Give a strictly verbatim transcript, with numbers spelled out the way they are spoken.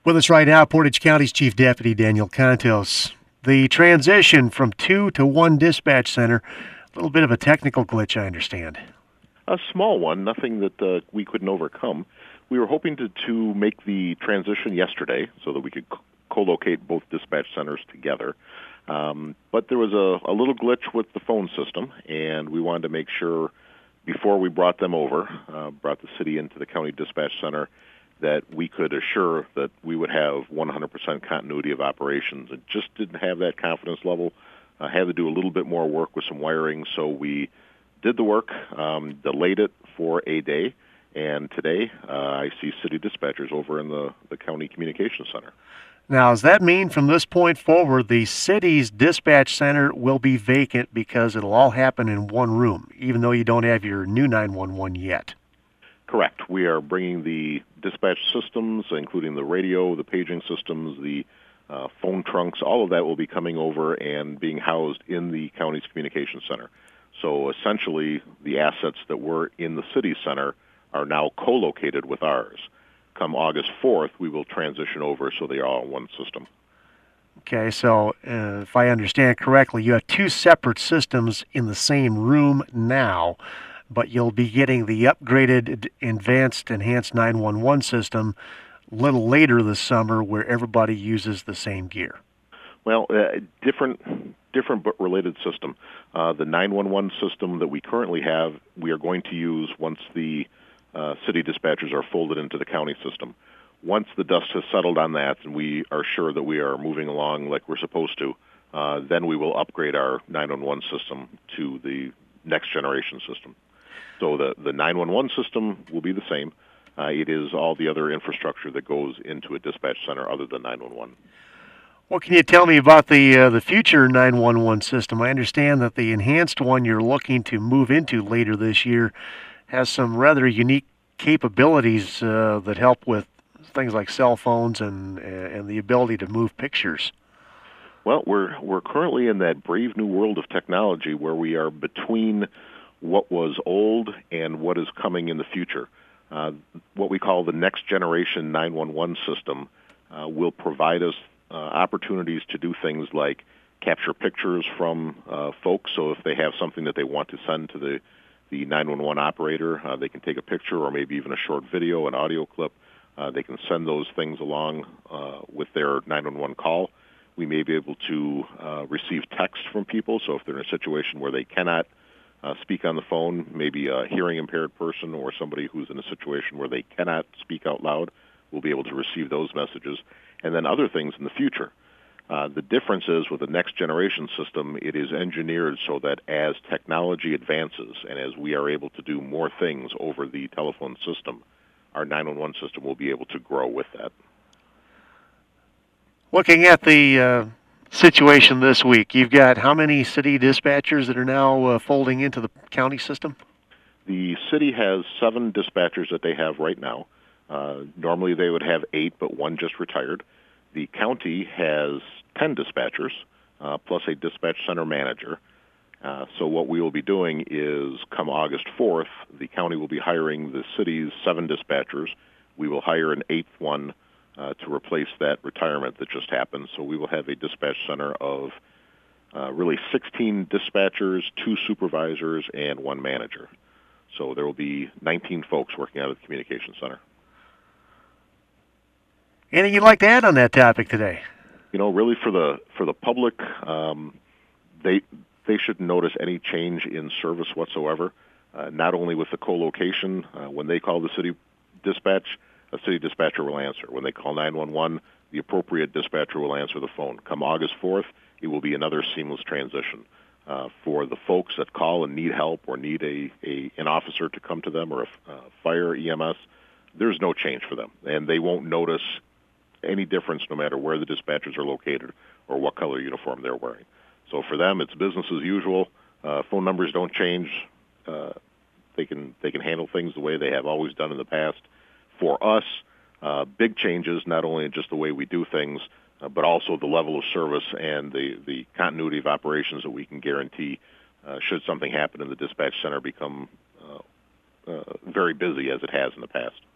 With us right now, Portage County's Chief Deputy Daniel Contos. The transition from two to one dispatch center, a little bit of a technical glitch, I understand. A small one, nothing that uh, we couldn't overcome. We were hoping to, to make the transition yesterday so that we could co-locate both dispatch centers together. Um, but there was a, a little glitch with the phone system, and we wanted to make sure before we brought them over, uh, brought the city into the county dispatch center, that we could assure that we would have one hundred percent continuity of operations. It just didn't have that confidence level. I had to do a little bit more work with some wiring, so we did the work, um, delayed it for a day, and today uh, I see city dispatchers over in the, the county communications center. Now, does that mean from this point forward the city's dispatch center will be vacant because it'll all happen in one room, even though you don't have your new nine one one yet? Correct. We are bringing the dispatch systems, including the radio, the paging systems, the uh, phone trunks, all of that will be coming over and being housed in the county's communications center. So essentially, the assets that were in the city center are now co-located with ours. Come August fourth, we will transition over so they are all in one system. Okay, so uh, if I understand correctly, you have two separate systems in the same room now, but you'll be getting the upgraded, advanced, enhanced nine one one system a little later this summer where everybody uses the same gear. Well, uh, different different but related system. Uh, the nine one one system that we currently have, we are going to use once the uh, city dispatchers are folded into the county system. Once the dust has settled on that and we are sure that we are moving along like we're supposed to, uh, then we will upgrade our nine one one system to the next generation system. So the, the nine one one system will be the same. Uh, it is all the other infrastructure that goes into a dispatch center other than nine one one. What can you tell me about the uh, the future nine one one system? I understand that the enhanced one you're looking to move into later this year has some rather unique capabilities uh, that help with things like cell phones and and the ability to move pictures. Well, we're we're currently in that brave new world of technology where we are between what was old and what is coming in the future. Uh, what we call the next generation nine one one system uh, will provide us uh, opportunities to do things like capture pictures from uh, folks. So if they have something that they want to send to the, the nine one one operator, uh, they can take a picture or maybe even a short video, an audio clip. Uh, they can send those things along uh, with their nine one one call. We may be able to uh, receive text from people. So if they're in a situation where they cannot Uh, speak on the phone, maybe a hearing impaired person or somebody who's in a situation where they cannot speak out loud will be able to receive those messages, and then other things in the future. Uh, the difference is with the next generation system, it is engineered so that as technology advances and as we are able to do more things over the telephone system, our nine one one system will be able to grow with that. Looking at the uh situation this week, you've got how many city dispatchers that are now uh, folding into the county system? The city has seven dispatchers that they have right now. Uh, normally they would have eight, but one just retired. The county has ten dispatchers, uh, plus a dispatch center manager. Uh, so what we will be doing is come August fourth, the county will be hiring the city's seven dispatchers. We will hire an eighth one Uh, to replace that retirement that just happened. So we will have a dispatch center of uh, really sixteen dispatchers, two supervisors, and one manager. So there will be nineteen folks working out of the communications center. Anything you'd like to add on that topic today? You know, really for the for the public, um, they they shouldn't notice any change in service whatsoever. Uh, not only with the co-location, uh, when they call the city dispatch, a city dispatcher will answer. When they call nine one one, the appropriate dispatcher will answer the phone. Come August fourth, it will be another seamless transition. Uh, for the folks that call and need help or need a, a an officer to come to them or a uh, fire E M S, there's no change for them. And they won't notice any difference no matter where the dispatchers are located or what color uniform they're wearing. So for them, it's business as usual. Uh, phone numbers don't change. Uh, they can they can handle things the way they have always done in the past. For us, uh, big changes, not only in just the way we do things, uh, but also the level of service and the, the continuity of operations that we can guarantee uh, should something happen in the dispatch center become uh, uh, very busy as it has in the past.